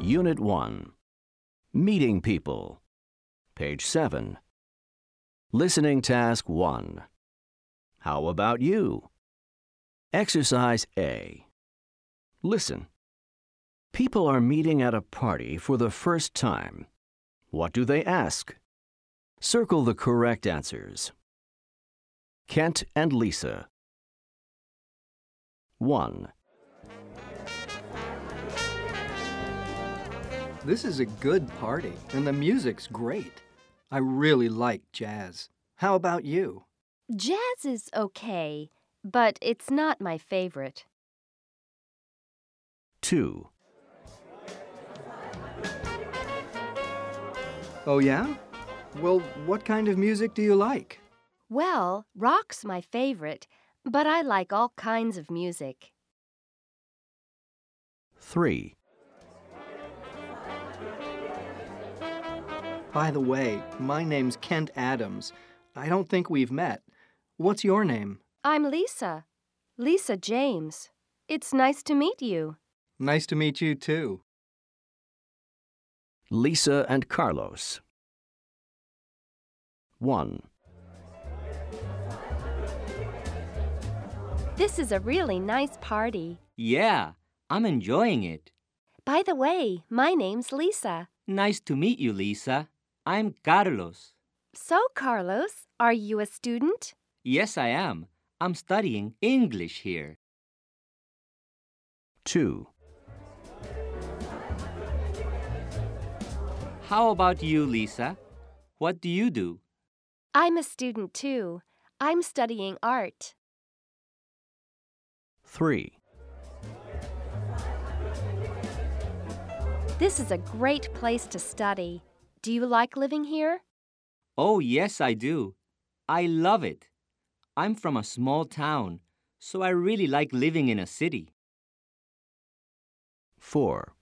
Unit 1. Meeting people. Page 7. Listening task 1. How about you? Exercise A. Listen. People are meeting at a party for the first time. What do they ask? Circle the correct answers. Kent and Lisa. 1. This is a good party, and the music's great. I really like jazz. How about you? Jazz is okay, but it's not my favorite. 2. Oh, yeah? Well, what kind of music do you like? Well, rock's my favorite, but I like all kinds of music. 3. By the way, my name's Kent Adams. I don't think we've met. What's your name? I'm Lisa. Lisa James. It's nice to meet you. Nice to meet you, too. Lisa and Carlos. 1. This is a really nice party. Yeah, I'm enjoying it. By the way, my name's Lisa. Nice to meet you, Lisa. I'm Carlos. So, Carlos, are you a student? Yes, I am. I'm studying English here. 2. How about you, Lisa? What do you do? I'm a student too. I'm studying art. 3. This is a great place to study. Do you like living here? Oh, yes, I do. I love it. I'm from a small town, so I really like living in a city. 4.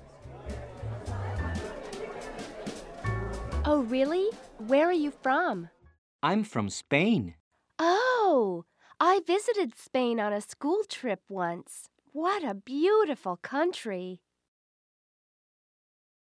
Oh, really? Where are you from? I'm from Spain. Oh, I visited Spain on a school trip once. What a beautiful country.